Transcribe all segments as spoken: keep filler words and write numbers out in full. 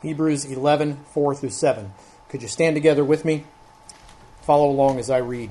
Hebrews eleven, four through seven. Could you stand together with me? Follow along as I read.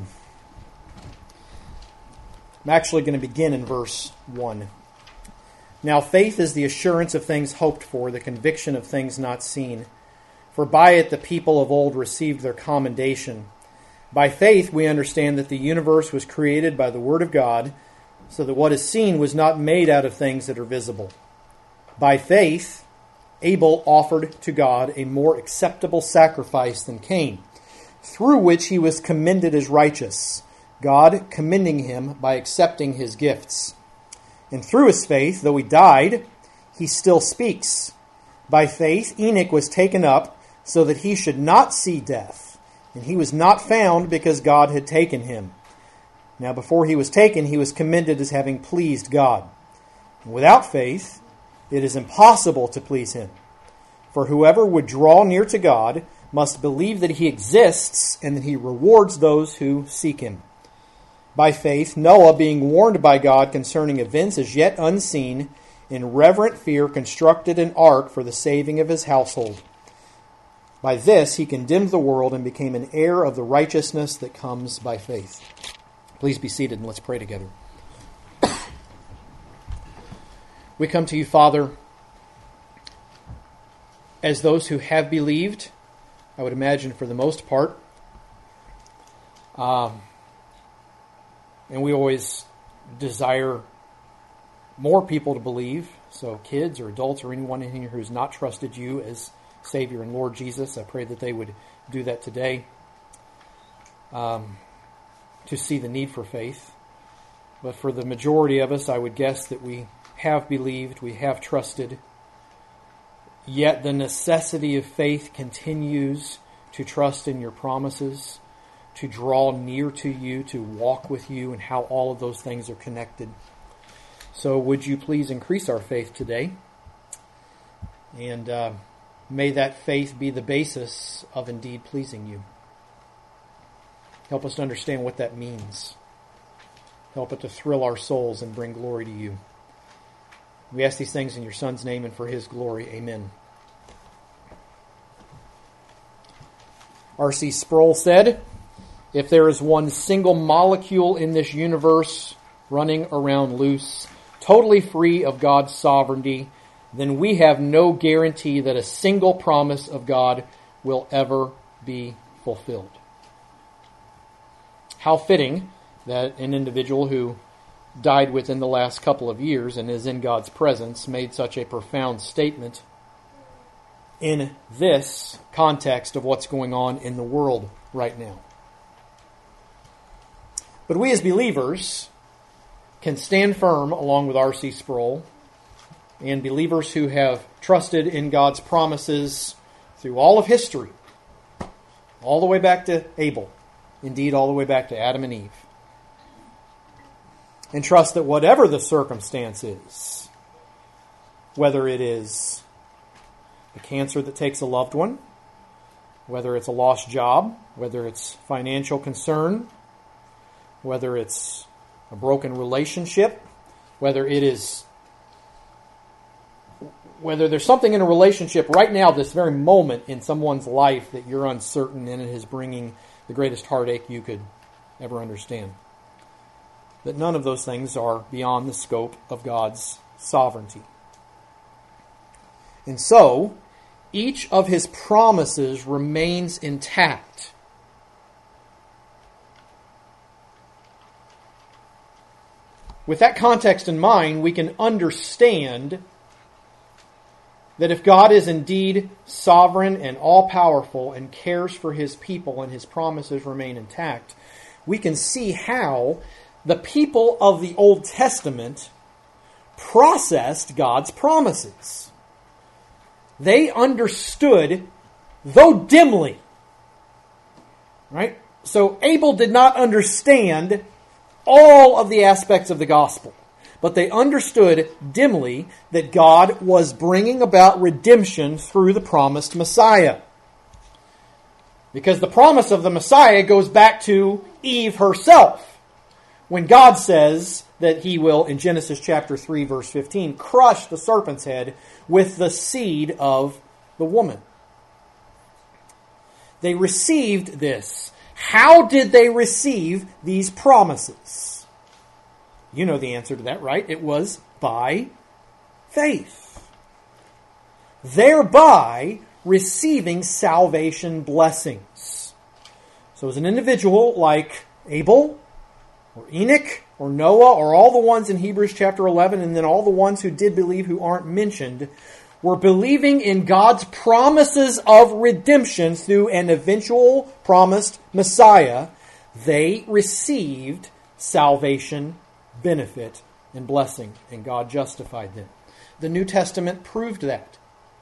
I'm actually going to begin in verse one. Now faith is the assurance of things hoped for, the conviction of things not seen. For by it the people of old received their commendation. By faith we understand that the universe was created by the word of God, so that what is seen was not made out of things that are visible. By faith Abel offered to God a more acceptable sacrifice than Cain, through which he was commended as righteous, God commending him by accepting his gifts. And through his faith, though he died, he still speaks. By faith Enoch was taken up so that he should not see death, and he was not found because God had taken him. Now before he was taken, he was commended as having pleased God. And without faith, it is impossible to please him. For whoever would draw near to God must believe that he exists and that he rewards those who seek him. By faith, Noah, being warned by God concerning events as yet unseen, in reverent fear constructed an ark for the saving of his household. By this he condemned the world and became an heir of the righteousness that comes by faith. Please be seated and let's pray together. We come to you, Father, as those who have believed, I would imagine for the most part. Um, and we always desire more people to believe. So kids or adults or anyone in here who's not trusted you as Savior and Lord Jesus, I pray that they would do that today, um, to see the need for faith. But for the majority of us, I would guess that we have believed, we have trusted, yet the necessity of faith continues to trust in your promises, to draw near to you, to walk with you, and how all of those things are connected. So would you please increase our faith today? And uh, may that faith be the basis of indeed pleasing you. Help us to understand what that means. Help it to thrill our souls and bring glory to you. We ask these things in your Son's name and for his glory. Amen. R C Sproul said, if there is one single molecule in this universe running around loose, totally free of God's sovereignty, then we have no guarantee that a single promise of God will ever be fulfilled. How fitting that an individual who died within the last couple of years and is in God's presence made such a profound statement in this context of what's going on in the world right now. But we as believers can stand firm along with R C Sproul and believers who have trusted in God's promises through all of history, all the way back to Abel, indeed all the way back to Adam and Eve. And trust that whatever the circumstance is, whether it is the cancer that takes a loved one, whether it's a lost job, whether it's financial concern, whether it's a broken relationship, whether it is, whether there's something in a relationship right now, this very moment in someone's life that you're uncertain and it is bringing the greatest heartache you could ever understand. That none of those things are beyond the scope of God's sovereignty. And so, each of his promises remains intact. With that context in mind, we can understand that if God is indeed sovereign and all-powerful and cares for his people and his promises remain intact, we can see how the people of the Old Testament processed God's promises. They understood, though dimly, right? So Abel did not understand all of the aspects of the gospel, but they understood dimly that God was bringing about redemption through the promised Messiah. Because the promise of the Messiah goes back to Eve herself, when God says that he will, in Genesis chapter three, verse fifteen, crush the serpent's head with the seed of the woman. They received this. How did they receive these promises? You know the answer to that, right? It was by faith. Thereby receiving salvation blessings. So as an individual like Abel or Enoch or Noah or all the ones in Hebrews chapter eleven, and then all the ones who did believe who aren't mentioned, were believing in God's promises of redemption through an eventual promised Messiah. They received salvation, benefit, and blessing, and God justified them. The New Testament proved that.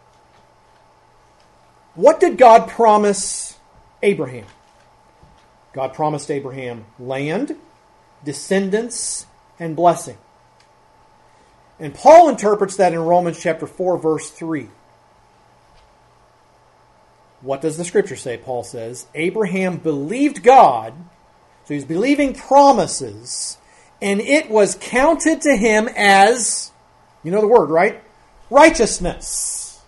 What did God promise Abraham? God promised Abraham land, descendants, and blessing. And Paul interprets that in Romans chapter four, verse three. What does the Scripture say? Paul says, Abraham believed God, so he's believing promises, and it was counted to him as, you know the word, right? Righteousness.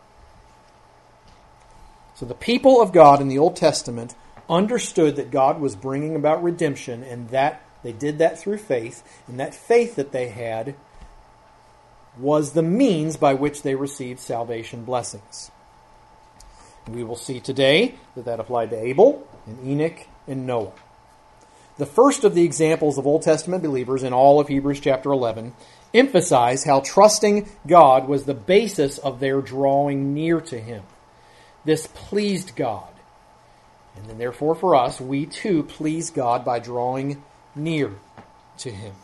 So the people of God in the Old Testament understood that God was bringing about redemption, and that they did that through faith, and that faith that they had was the means by which they received salvation blessings. And we will see today that that applied to Abel and Enoch and Noah. The first of the examples of Old Testament believers in all of Hebrews chapter eleven emphasize how trusting God was the basis of their drawing near to Him. This pleased God. And then therefore for us, we too please God by drawing near to Him.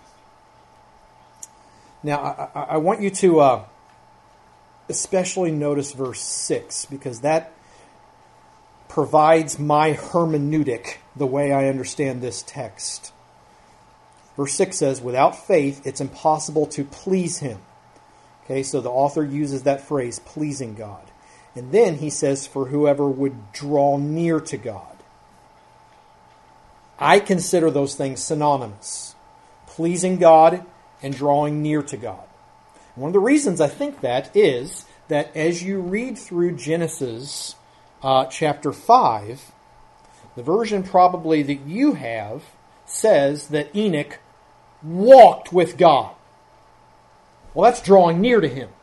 Now, I, I, I want you to uh, especially notice verse six, because that provides my hermeneutic, the way I understand this text. Verse six says, without faith, it's impossible to please Him. Okay, so the author uses that phrase, pleasing God. And then he says, for whoever would draw near to God. I consider those things synonymous. Pleasing God and drawing near to God. And one of the reasons I think that is that as you read through Genesis uh, chapter five, the version probably that you have says that Enoch walked with God. Well, that's drawing near to Him.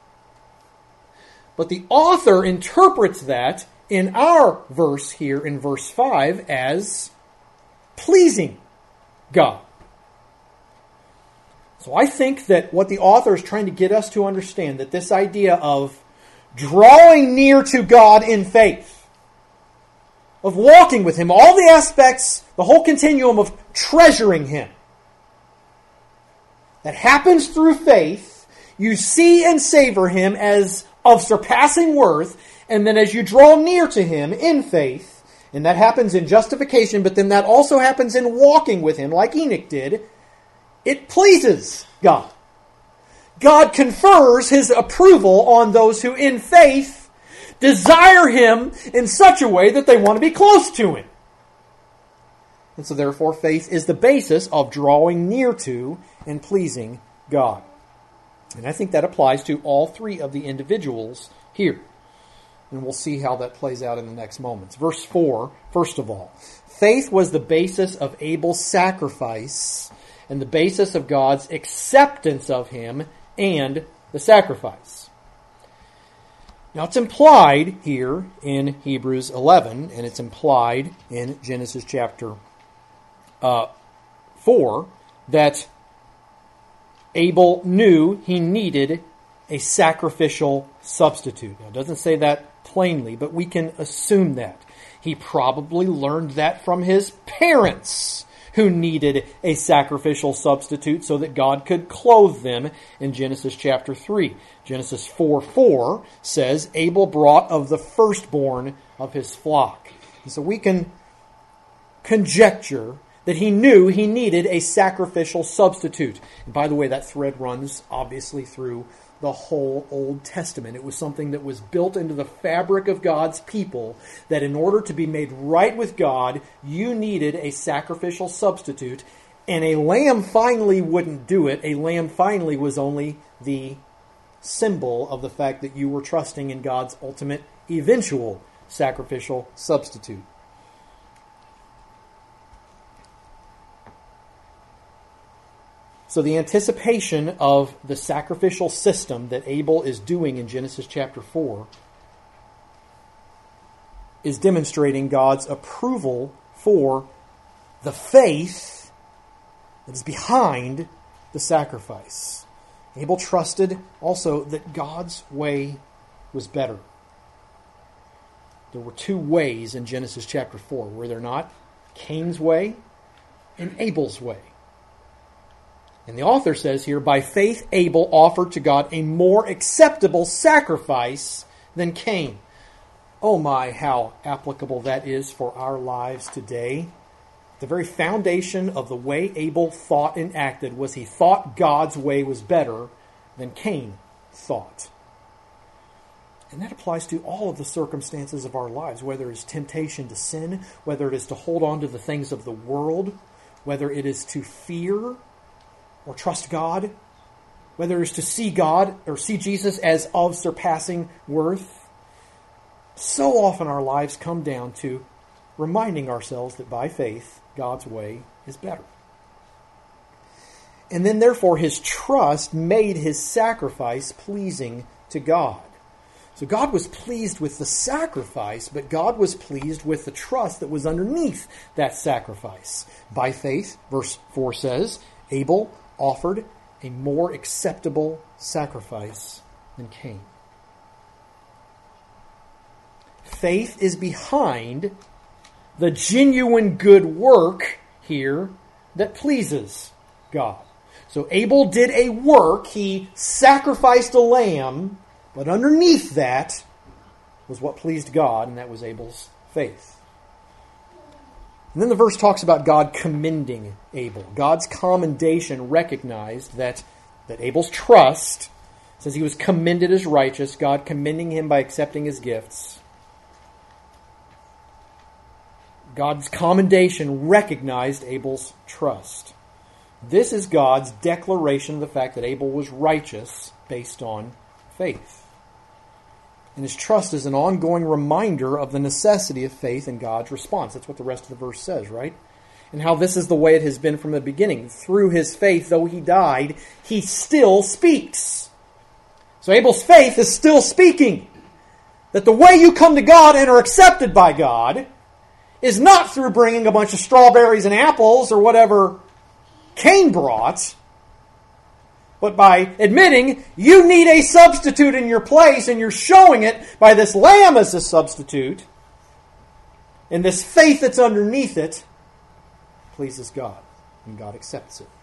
But the author interprets that in our verse here in verse five as pleasing God. So I think that what the author is trying to get us to understand, that this idea of drawing near to God in faith, of walking with Him, all the aspects, the whole continuum of treasuring Him, that happens through faith. You see and savor Him as of surpassing worth, and then as you draw near to Him in faith, and that happens in justification, but then that also happens in walking with Him, like Enoch did, it pleases God. God confers His approval on those who in faith desire Him in such a way that they want to be close to Him. And so therefore faith is the basis of drawing near to and pleasing God. And I think that applies to all three of the individuals here. And we'll see how that plays out in the next moments. Verse four, first of all, faith was the basis of Abel's sacrifice and the basis of God's acceptance of him and the sacrifice. Now it's implied here in Hebrews eleven, and it's implied in Genesis chapter uh, four, that Abel knew he needed a sacrificial substitute. Now, it doesn't say that plainly, but we can assume that. He probably learned that from his parents, who needed a sacrificial substitute so that God could clothe them in Genesis chapter three. Genesis four four says, Abel brought of the firstborn of his flock. And so we can conjecture that he knew he needed a sacrificial substitute. And by the way, that thread runs obviously through the whole Old Testament. It was something that was built into the fabric of God's people, that in order to be made right with God, you needed a sacrificial substitute, and a lamb finally wouldn't do it. A lamb finally was only the symbol of the fact that you were trusting in God's ultimate, eventual sacrificial substitute. So the anticipation of the sacrificial system that Abel is doing in Genesis chapter four is demonstrating God's approval for the faith that is behind the sacrifice. Abel trusted also that God's way was better. There were two ways in Genesis chapter four, were there not? Cain's way and Abel's way. And the author says here, by faith Abel offered to God a more acceptable sacrifice than Cain. Oh my, how applicable that is for our lives today. The very foundation of the way Abel thought and acted was he thought God's way was better than Cain thought. And that applies to all of the circumstances of our lives, whether it's temptation to sin, whether it is to hold on to the things of the world, whether it is to fear or trust God, whether it's to see God or see Jesus as of surpassing worth. So often our lives come down to reminding ourselves that by faith, God's way is better. And then therefore his trust made his sacrifice pleasing to God. So God was pleased with the sacrifice, but God was pleased with the trust that was underneath that sacrifice. By faith, verse four says, Abel offered a more acceptable sacrifice than Cain. Faith is behind the genuine good work here that pleases God. So Abel did a work, he sacrificed a lamb, but underneath that was what pleased God, and that was Abel's faith. And then the verse talks about God commending Abel. God's commendation recognized that, that Abel's trust, says he was commended as righteous, God commending him by accepting his gifts. God's commendation recognized Abel's trust. This is God's declaration of the fact that Abel was righteous based on faith. And his trust is an ongoing reminder of the necessity of faith in God's response. That's what the rest of the verse says, right? And how this is the way it has been from the beginning. Through his faith, though he died, he still speaks. So Abel's faith is still speaking. That the way you come to God and are accepted by God is not through bringing a bunch of strawberries and apples or whatever Cain brought, but by admitting you need a substitute in your place, and you're showing it by this lamb as a substitute, and this faith that's underneath it pleases God, and God accepts it.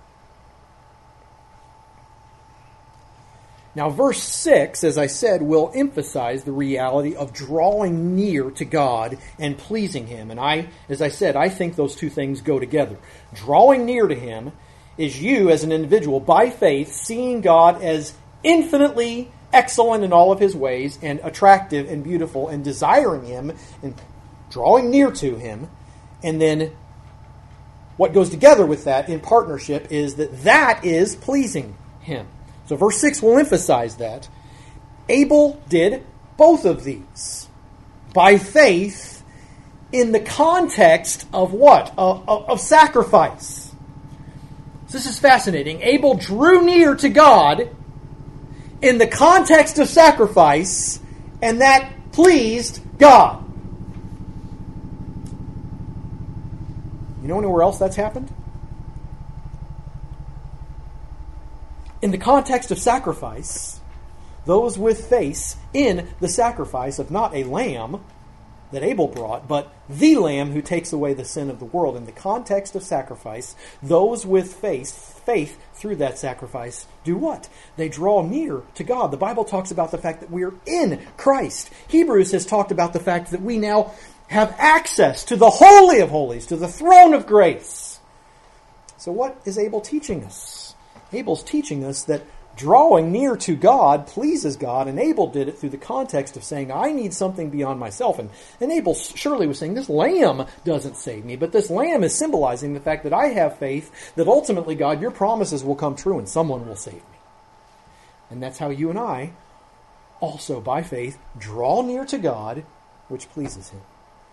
Now, verse six, as I said, will emphasize the reality of drawing near to God and pleasing Him. And I, as I said, I think those two things go together. Drawing near to Him is you, as an individual, by faith, seeing God as infinitely excellent in all of His ways and attractive and beautiful, and desiring Him and drawing near to Him. And then what goes together with that in partnership is that that is pleasing Him. So verse six will emphasize that. Abel did both of these by faith in the context of what? Of, of, of sacrifice. So this is fascinating. Abel drew near to God in the context of sacrifice, and that pleased God. You know anywhere else that's happened? In the context of sacrifice, those with faith in the sacrifice of not a lamb that Abel brought, but the lamb who takes away the sin of the world. In the context of sacrifice, those with faith, faith through that sacrifice, do what? They draw near to God. The Bible talks about the fact that we are in Christ. Hebrews has talked about the fact that we now have access to the Holy of Holies, to the throne of grace. So what is Abel teaching us? Abel's teaching us that drawing near to God pleases God, and Abel did it through the context of saying, I need something beyond myself. And, and Abel surely was saying, this lamb doesn't save me, but this lamb is symbolizing the fact that I have faith that ultimately, God, your promises will come true and someone will save me. And that's how you and I also, by faith, draw near to God, which pleases Him.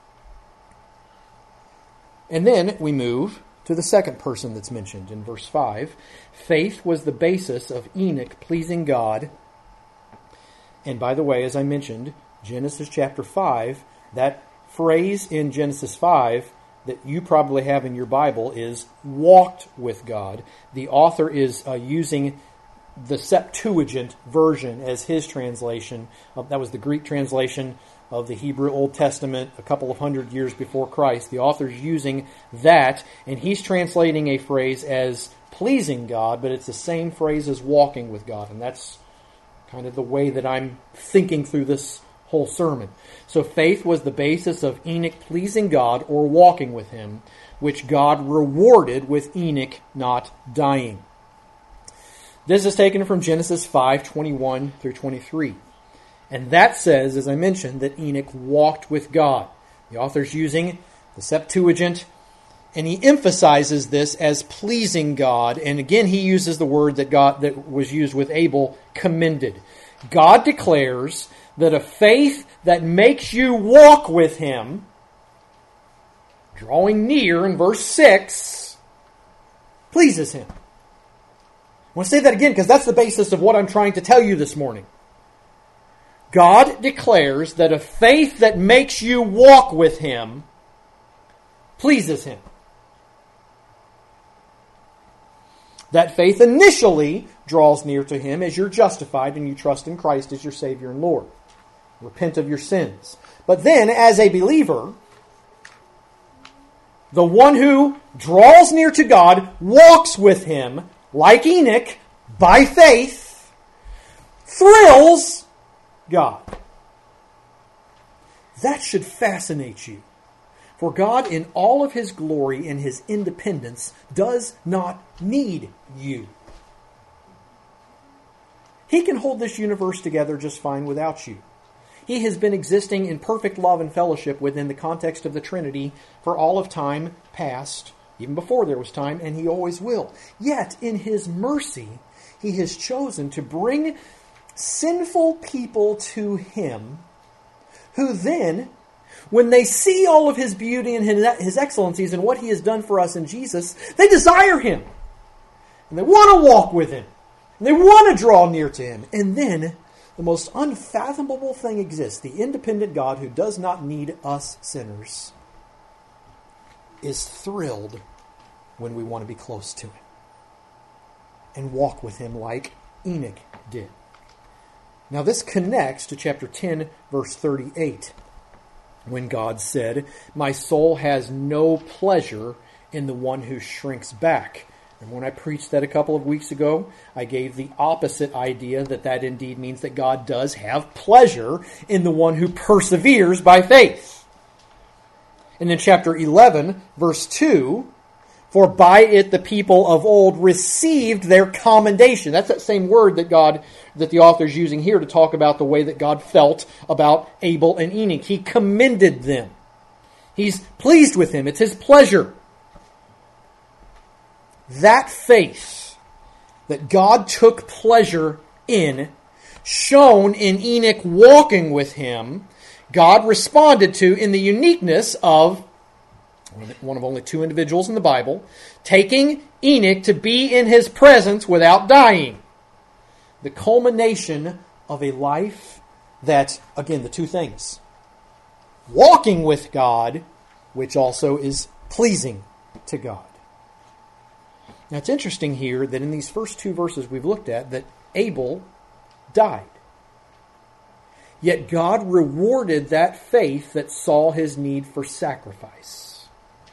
And then we move to the second person that's mentioned in verse five. Faith was the basis of Enoch pleasing God. And by the way, as I mentioned, Genesis chapter five, that phrase in Genesis five that you probably have in your Bible is walked with God. The author is uh, using the Septuagint version as his translation. Uh, that was the Greek translation of the Hebrew Old Testament a couple of hundred years before Christ. The author's using that, and he's translating a phrase as pleasing God, but it's the same phrase as walking with God. And that's kind of the way that I'm thinking through this whole sermon. So faith was the basis of Enoch pleasing God or walking with Him, which God rewarded with Enoch not dying. This is taken from Genesis five, twenty-one through twenty-three. And that says, as I mentioned, that Enoch walked with God. The author's using the Septuagint, and he emphasizes this as pleasing God. And again, he uses the word that God that was used with Abel, commended. God declares that a faith that makes you walk with Him, drawing near in verse six, pleases Him. I want to say that again because that's the basis of what I'm trying to tell you this morning. God declares that a faith that makes you walk with Him pleases Him. That faith initially draws near to Him as you're justified and you trust in Christ as your Savior and Lord. Repent of your sins. But then, as a believer, the one who draws near to God walks with Him, like Enoch, by faith, thrills God. That should fascinate you. For God, in all of His glory and His independence, does not need you. He can hold this universe together just fine without you. He has been existing in perfect love and fellowship within the context of the Trinity for all of time past, even before there was time, and He always will. Yet, in His mercy, He has chosen to bring sinful people to Him, who then, when they see all of His beauty and His excellencies and what He has done for us in Jesus, they desire Him. And they want to walk with Him. And they want to draw near to Him. And then, the most unfathomable thing exists. The independent God who does not need us sinners is thrilled when we want to be close to Him and walk with Him like Enoch did. Now this connects to chapter ten, verse thirty-eight, when God said, "My soul has no pleasure in the one who shrinks back." And when I preached that a couple of weeks ago, I gave the opposite idea that that indeed means that God does have pleasure in the one who perseveres by faith. And in chapter eleven, verse two, "For by it the people of old received their commendation." That's that same word that God, that the author's using here to talk about the way that God felt about Abel and Enoch. He commended them. He's pleased with them. It's His pleasure. That faith that God took pleasure in, shown in Enoch walking with Him, God responded to in the uniqueness of one of only two individuals in the Bible, taking Enoch to be in His presence without dying. The culmination of a life that, again, the two things. Walking with God, which also is pleasing to God. Now it's interesting here that in these first two verses we've looked at that Abel died. Yet God rewarded that faith that saw his need for sacrifice.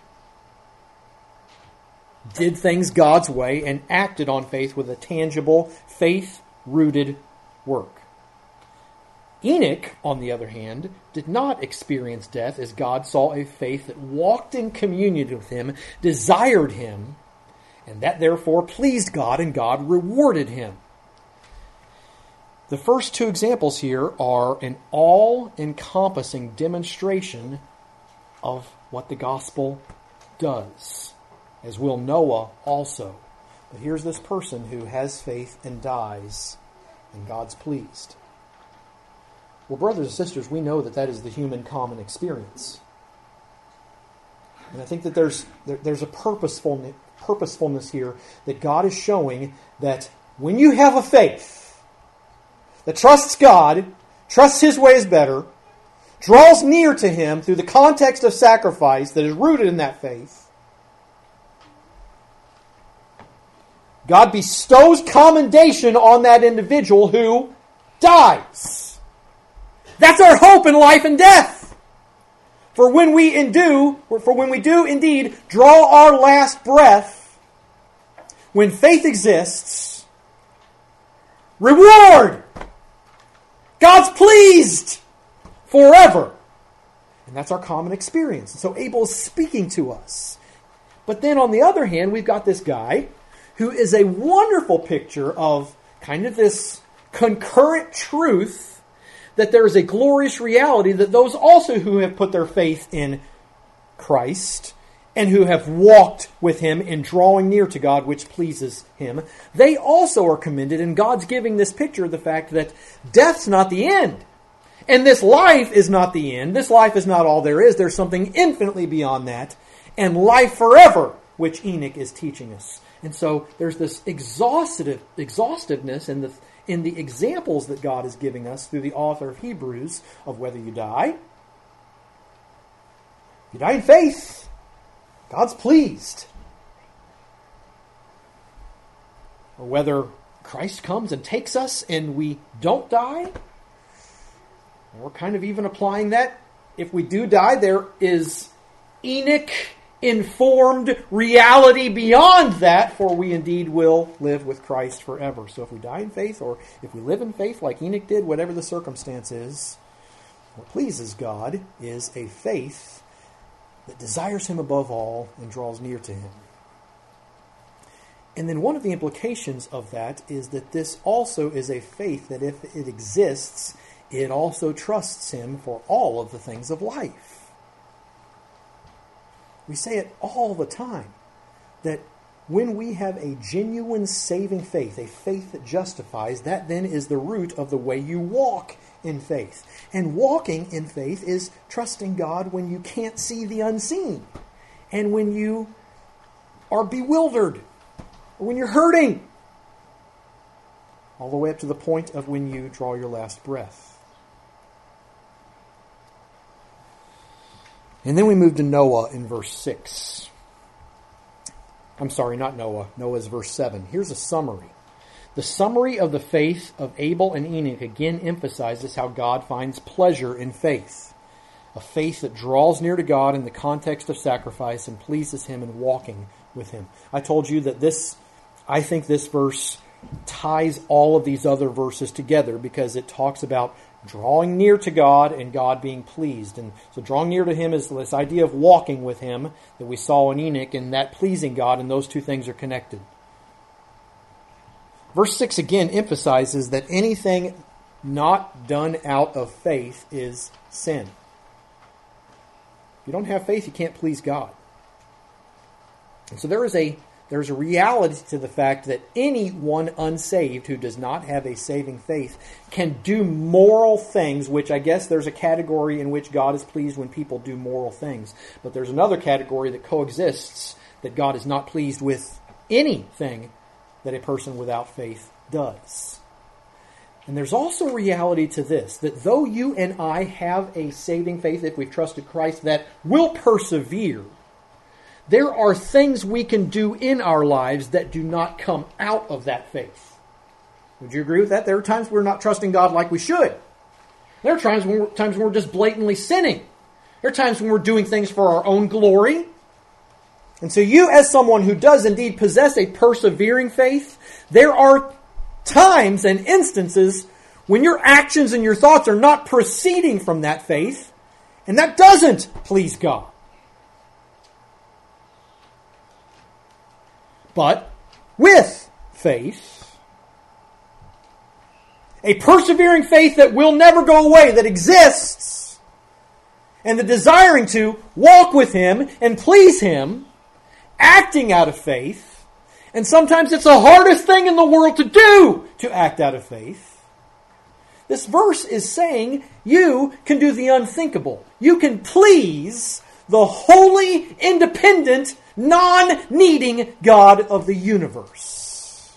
Did things God's way and acted on faith with a tangible, faith-rooted work. Enoch, on the other hand, did not experience death as God saw a faith that walked in communion with Him, desired Him, and that therefore pleased God, and God rewarded him. The first two examples here are an all-encompassing demonstration of what the gospel does, as will Noah also. But here's this person who has faith and dies and God's pleased. Well, brothers and sisters, we know that that is the human common experience. And I think that there's there, there's a purposefulness, purposefulness here that God is showing that when you have a faith that trusts God, trusts His way is better, draws near to Him through the context of sacrifice that is rooted in that faith, God bestows commendation on that individual who dies. That's our hope in life and death. For when we do, for when we do indeed draw our last breath, when faith exists, reward! God's pleased forever. And that's our common experience. And so Abel is speaking to us. But then on the other hand, we've got this guy who is a wonderful picture of kind of this concurrent truth that there is a glorious reality that those also who have put their faith in Christ and who have walked with Him in drawing near to God, which pleases Him, they also are commended. And God's giving this picture of the fact that death's not the end. And this life is not the end. This life is not all there is. There's something infinitely beyond that. And life forever, which Enoch is teaching us. And so there's this exhaustive exhaustiveness in the in the examples that God is giving us through the author of Hebrews of whether you die. If you die in faith, God's pleased. Or whether Christ comes and takes us and we don't die. We're kind of even applying that. If we do die, there is Enoch-informed reality beyond that, for we indeed will live with Christ forever. So if we die in faith, or if we live in faith like Enoch did, whatever the circumstance is, what pleases God is a faith that desires Him above all and draws near to Him. And then one of the implications of that is that this also is a faith that if it exists, it also trusts Him for all of the things of life. We say it all the time, that when we have a genuine saving faith, a faith that justifies, that then is the root of the way you walk in faith. And walking in faith is trusting God when you can't see the unseen, and when you are bewildered, or when you're hurting, all the way up to the point of when you draw your last breath. And then we move to Noah in verse six. I'm sorry, not Noah. Noah is verse seven. Here's a summary. The summary of the faith of Abel and Enoch again emphasizes how God finds pleasure in faith. A faith that draws near to God in the context of sacrifice and pleases Him in walking with Him. I told you that this, I think this verse ties all of these other verses together because it talks about drawing near to God and God being pleased. And so drawing near to Him is this idea of walking with Him that we saw in Enoch, and that pleasing God, and those two things are connected. Verse six again emphasizes that anything not done out of faith is sin. If you don't have faith, you can't please God. And so there is a There's a reality to the fact that anyone unsaved who does not have a saving faith can do moral things, which I guess there's a category in which God is pleased when people do moral things. But there's another category that coexists, that God is not pleased with anything that a person without faith does. And there's also reality to this, that though you and I have a saving faith, if we've trusted Christ, that will persevere, there are things we can do in our lives that do not come out of that faith. Would you agree with that? There are times we're not trusting God like we should. There are times when we're, times when we're just blatantly sinning. There are times when we're doing things for our own glory. And so you, as someone who does indeed possess a persevering faith, there are times and instances when your actions and your thoughts are not proceeding from that faith, and that doesn't please God. But with faith, a persevering faith that will never go away, that exists, and the desiring to walk with Him and please Him, acting out of faith, and sometimes it's the hardest thing in the world to do, to act out of faith. This verse is saying you can do the unthinkable. You can please the holy, independent, non-needing God of the universe.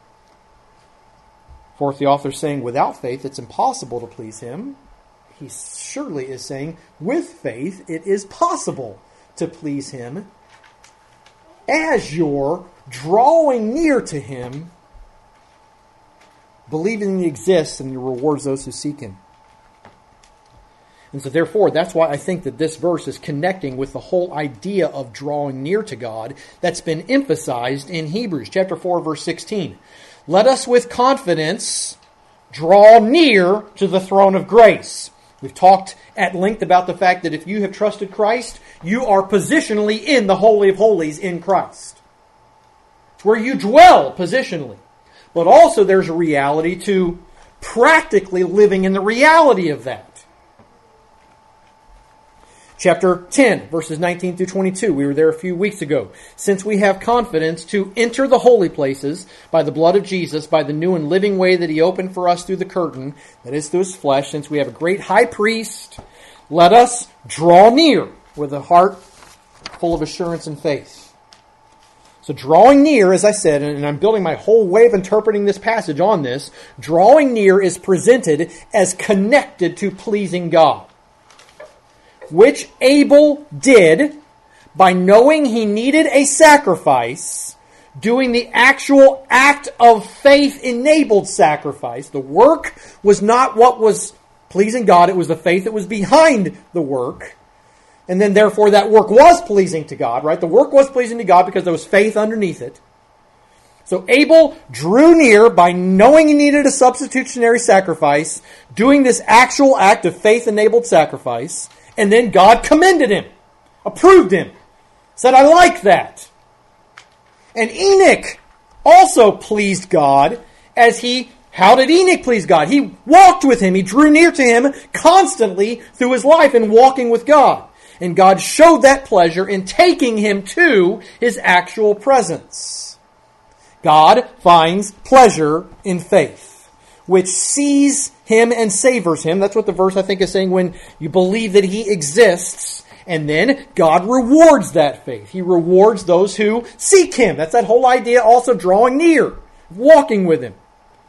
Fourth, the author is saying without faith it's impossible to please Him. He surely is saying with faith it is possible to please Him as you're drawing near to Him, believing He exists and He rewards those who seek Him. And so therefore, that's why I think that this verse is connecting with the whole idea of drawing near to God that's been emphasized in Hebrews chapter four, verse sixteen. Let us with confidence draw near to the throne of grace. We've talked at length about the fact that if you have trusted Christ, you are positionally in the Holy of Holies in Christ. It's where you dwell positionally. But also there's a reality to practically living in the reality of that. Chapter ten, verses nineteen through twenty-two. We were there a few weeks ago. Since we have confidence to enter the holy places by the blood of Jesus, by the new and living way that He opened for us through the curtain, that is through His flesh, since we have a great high priest, let us draw near with a heart full of assurance and faith. So drawing near, as I said, and I'm building my whole way of interpreting this passage on this, drawing near is presented as connected to pleasing God, which Abel did by knowing he needed a sacrifice, doing the actual act of faith-enabled sacrifice. The work was not what was pleasing God, it was the faith that was behind the work. And then therefore that work was pleasing to God, right? The work was pleasing to God because there was faith underneath it. So Abel drew near by knowing he needed a substitutionary sacrifice, doing this actual act of faith-enabled sacrifice, and then God commended him, approved him, said, I like that. And Enoch also pleased God as he, how did Enoch please God? He walked with Him, he drew near to Him constantly through his life in walking with God. And God showed that pleasure in taking him to His actual presence. God finds pleasure in faith, which sees Him and savors Him. That's what the verse I think is saying, when you believe that He exists, and then God rewards that faith. He rewards those who seek Him. That's that whole idea also drawing near, walking with Him.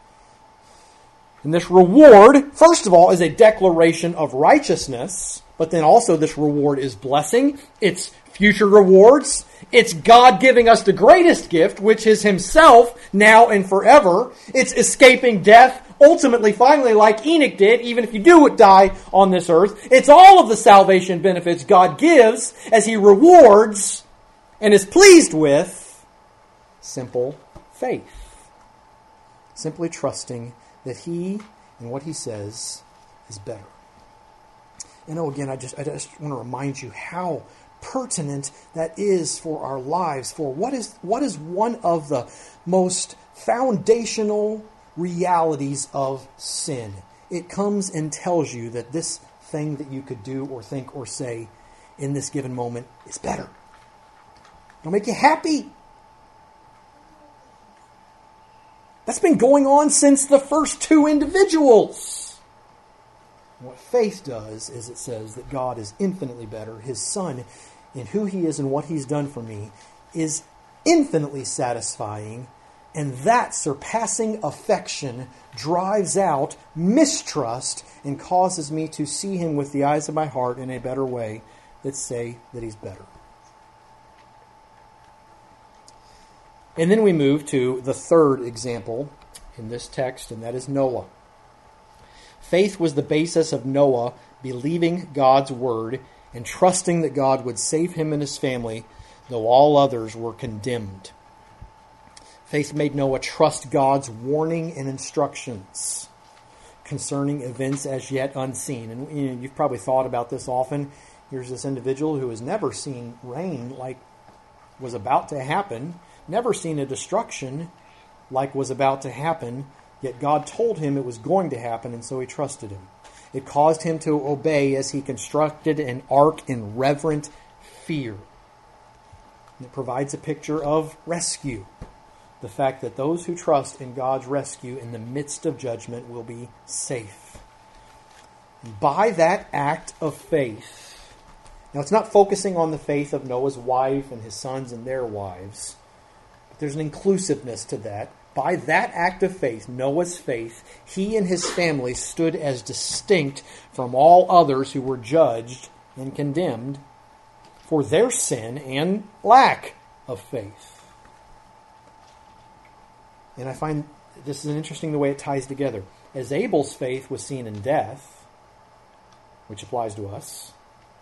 And this reward, first of all, is a declaration of righteousness, but then also this reward is blessing. It's future rewards. It's God giving us the greatest gift, which is Himself now and forever. It's escaping death, ultimately, finally, like Enoch did, even if you do die on this earth. It's all of the salvation benefits God gives as He rewards and is pleased with simple faith. Simply trusting that He and what He says is better. You know, again, I just, I just want to remind you how pertinent that is for our lives. For what is what is one of the most foundational realities of sin? It comes and tells you that this thing that you could do or think or say in this given moment is better. It'll make you happy. That's been going on since the first two individuals. What faith does is it says that God is infinitely better. His Son, in who He is and what He's done for me, is infinitely satisfying. And that surpassing affection drives out mistrust and causes me to see Him with the eyes of my heart in a better way that say that He's better. And then we move to the third example in this text, and that is Noah. Faith was the basis of Noah believing God's word and trusting that God would save him and his family, though all others were condemned. Faith made Noah trust God's warning and instructions concerning events as yet unseen. And you know, you've probably thought about this often. Here's this individual who has never seen rain like was about to happen, never seen a destruction like was about to happen, yet God told him it was going to happen, and so he trusted Him. It caused him to obey as he constructed an ark in reverent fear. And it provides a picture of rescue. The fact that those who trust in God's rescue in the midst of judgment will be safe. And by that act of faith, now it's not focusing on the faith of Noah's wife and his sons and their wives, but there's an inclusiveness to that. By that act of faith, Noah's faith, he and his family stood as distinct from all others who were judged and condemned for their sin and lack of faith. And I find this is interesting the way it ties together. As Abel's faith was seen in death, which applies to us,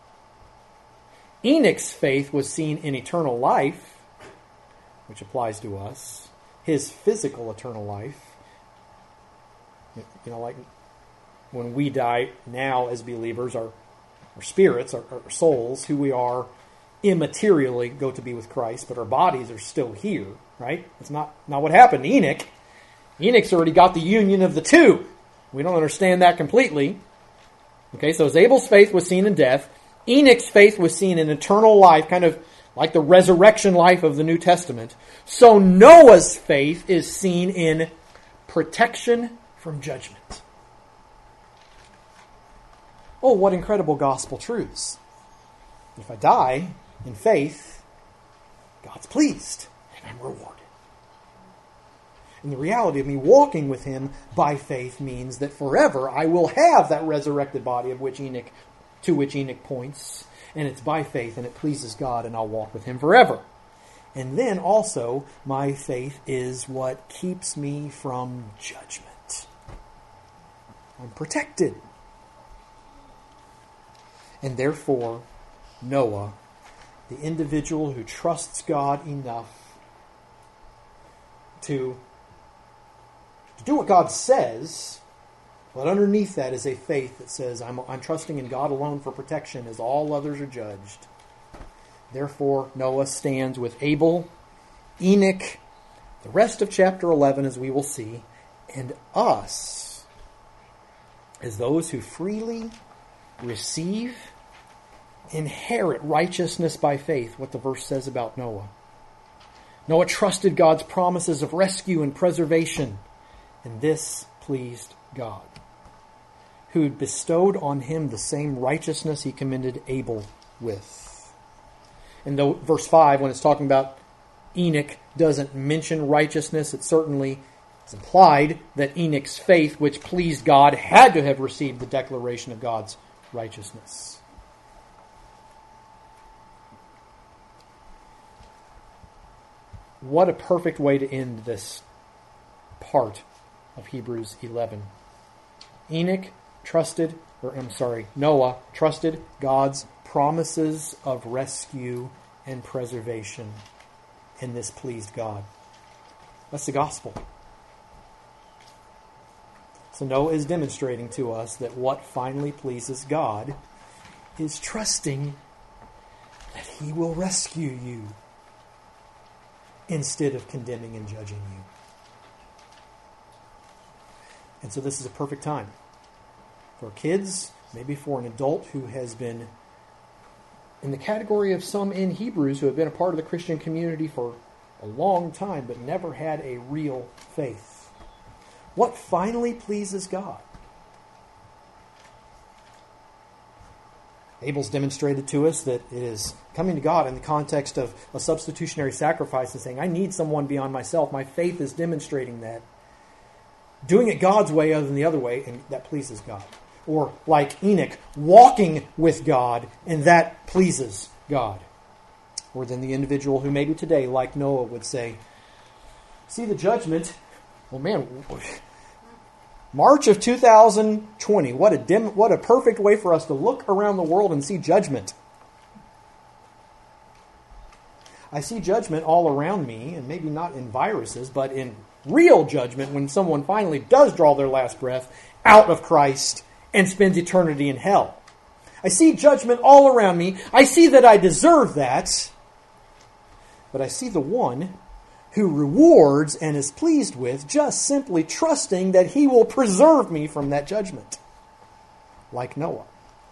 Enoch's faith was seen in eternal life, which applies to us. His physical eternal life. You know, like when we die now as believers, our, our spirits, our, our souls, who we are immaterially go to be with Christ, but our bodies are still here, right? It's not, not what happened to Enoch. Enoch's already got the union of the two. We don't understand that completely. Okay, so as Abel's faith was seen in death, Enoch's faith was seen in eternal life, kind of like the resurrection life of the New Testament. So Noah's faith is seen in protection from judgment. Oh, what incredible gospel truths. If I die in faith, God's pleased and I'm rewarded. And the reality of me walking with him by faith means that forever I will have that resurrected body of which Enoch, to which Enoch points. And it's by faith and it pleases God and I'll walk with him forever. And then also, my faith is what keeps me from judgment. I'm protected. And therefore, Noah, the individual who trusts God enough to, to do what God says, but underneath that is a faith that says, I'm, I'm trusting in God alone for protection as all others are judged. Therefore, Noah stands with Abel, Enoch, the rest of chapter eleven, as we will see, and us as those who freely receive, inherit righteousness by faith, what the verse says about Noah. Noah trusted God's promises of rescue and preservation, and this pleased God, who had bestowed on him the same righteousness he commended Abel with. And though verse five, when it's talking about Enoch, doesn't mention righteousness, it certainly is implied that Enoch's faith, which pleased God, had to have received the declaration of God's righteousness. What a perfect way to end this part of Hebrews eleven. Enoch trusted, or I'm sorry, Noah trusted God's promises of rescue and preservation, and this pleased God. That's the gospel. So Noah is demonstrating to us that what finally pleases God is trusting that he will rescue you instead of condemning and judging you. And so this is a perfect time for kids, maybe for an adult who has been in the category of some in Hebrews who have been a part of the Christian community for a long time but never had a real faith. What finally pleases God? Abel's demonstrated to us that it is coming to God in the context of a substitutionary sacrifice and saying, I need someone beyond myself. My faith is demonstrating that. Doing it God's way other than the other way, and that pleases God. Or like Enoch, walking with God, and that pleases God. Or then the individual who maybe today, like Noah, would say, see the judgment, well man, March of two thousand twenty, what a dim, what a perfect way for us to look around the world and see judgment. I see judgment all around me, and maybe not in viruses, but in real judgment when someone finally does draw their last breath out of Christ and spends eternity in hell. I see judgment all around me. I see that I deserve that. But I see the one who rewards and is pleased with just simply trusting that he will preserve me from that judgment. Like Noah.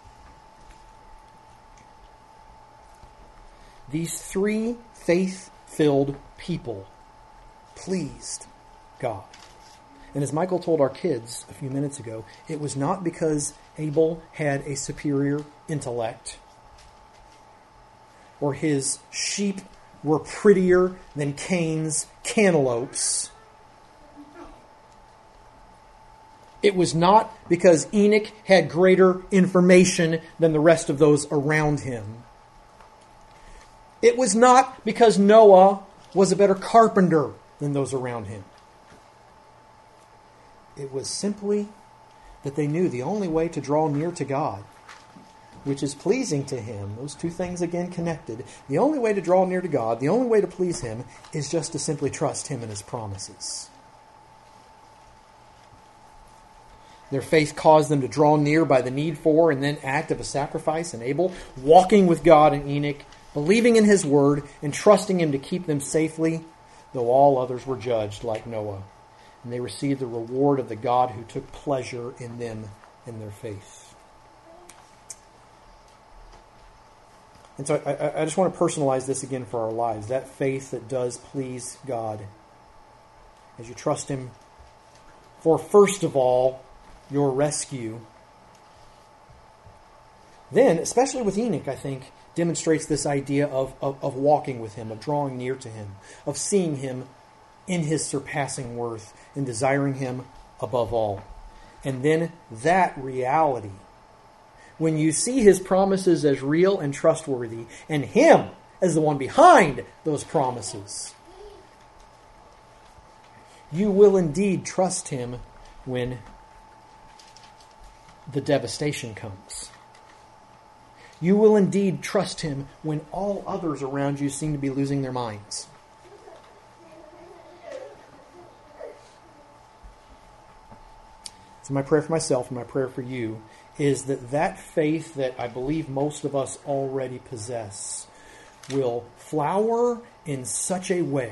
These three faith-filled people pleased God. And as Michael told our kids a few minutes ago, it was not because Abel had a superior intellect or his sheep were prettier than Cain's cantaloupes. It was not because Enoch had greater information than the rest of those around him. It was not because Noah was a better carpenter than those around him. It was simply that they knew the only way to draw near to God, which is pleasing to Him, those two things again connected, the only way to draw near to God, the only way to please Him, is just to simply trust Him and His promises. Their faith caused them to draw near by the need for and then act of a sacrifice in Abel, walking with God in Enoch, believing in His word, and trusting Him to keep them safely, though all others were judged like Noah. And they received the reward of the God who took pleasure in them and their faith. And so I, I just want to personalize this again for our lives. That faith that does please God. As you trust Him for, first of all, your rescue. Then, especially with Enoch, I think, demonstrates this idea of, of, of walking with Him, of drawing near to Him, of seeing Him in His surpassing worth and desiring Him above all. And then that reality, when you see His promises as real and trustworthy, and Him as the one behind those promises, you will indeed trust Him when the devastation comes. You will indeed trust Him when all others around you seem to be losing their minds. So my prayer for myself and my prayer for you is that that faith that I believe most of us already possess will flower in such a way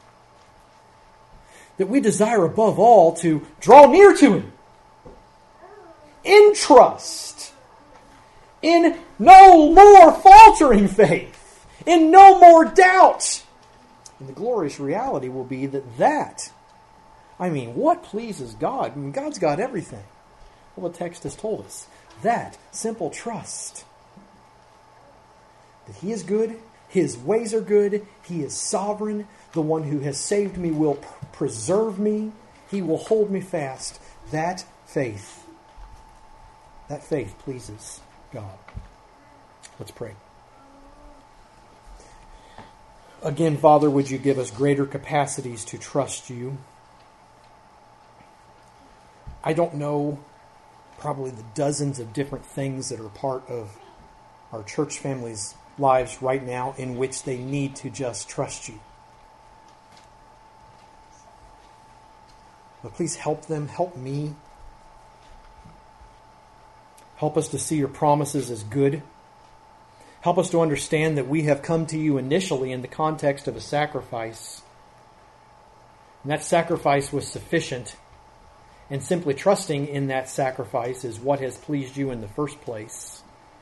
that we desire above all to draw near to Him in trust, in no more faltering faith, in no more doubt. And the glorious reality will be that that, I mean, what pleases God? I mean, God's got everything. Well, the text has told us. That simple trust that He is good, His ways are good, He is sovereign, the one who has saved me will pr- preserve me, He will hold me fast. That faith, that faith pleases God. Let's pray. Again, Father, would You give us greater capacities to trust You? I don't know probably the dozens of different things that are part of our church family's lives right now in which they need to just trust You. But please help them, help me. Help us to see Your promises as good. Help us to understand that we have come to You initially in the context of a sacrifice. And that sacrifice was sufficient. And simply trusting in that sacrifice is what has pleased You in the first place.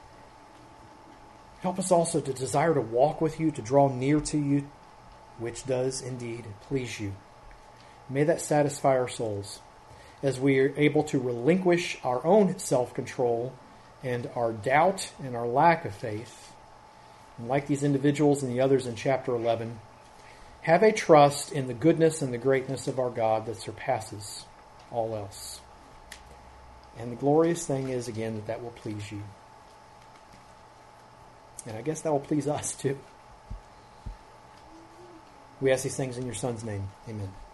Help us also to desire to walk with You, to draw near to You, which does indeed please You. May that satisfy our souls as we are able to relinquish our own self-control and our doubt and our lack of faith. And like these individuals and the others in chapter eleven, have a trust in the goodness and the greatness of our God that surpasses all else. And the glorious thing is, again, that that will please You. And I guess that will please us too. We ask these things in Your Son's name. Amen.